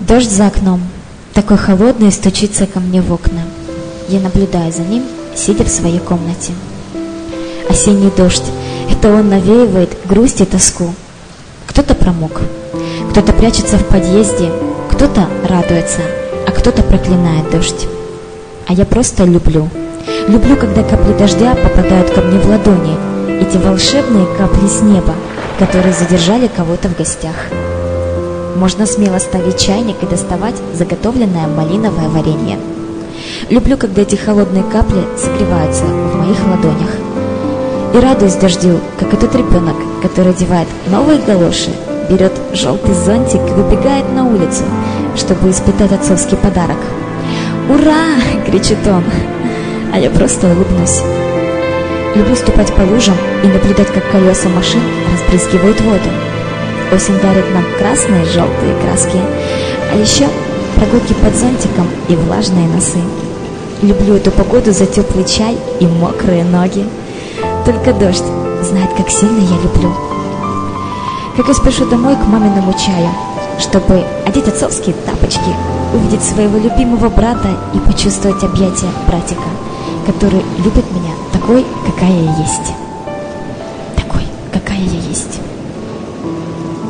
Дождь за окном, такой холодный, стучится ко мне в окна. Я наблюдаю за ним, сидя в своей комнате. Осенний дождь, это он навеивает грусть и тоску. Кто-то промок, кто-то прячется в подъезде, кто-то радуется, а кто-то проклинает дождь. А я просто люблю. Люблю, когда капли дождя попадают ко мне в ладони, эти волшебные капли с неба, которые задержали кого-то в гостях. Можно смело ставить чайник и доставать заготовленное малиновое варенье. Люблю, когда эти холодные капли согреваются в моих ладонях. И радуюсь дождю, как этот ребенок, который одевает новые галоши, берет желтый зонтик и выбегает на улицу, чтобы испытать отцовский подарок. «Ура!» — кричит он, а я просто улыбнусь. Люблю ступать по лужам и наблюдать, как колеса машин разбрызгивают воду. Осень дарит нам красные и желтые краски, а еще прогулки под зонтиком и влажные носы. Люблю эту погоду за теплый чай и мокрые ноги. Только дождь знает, как сильно я люблю. Как я спешу домой к маминому чаю, чтобы одеть отцовские тапочки, увидеть своего любимого брата и почувствовать объятия братика, который любит меня такой, какая я есть. Такой, какая я есть.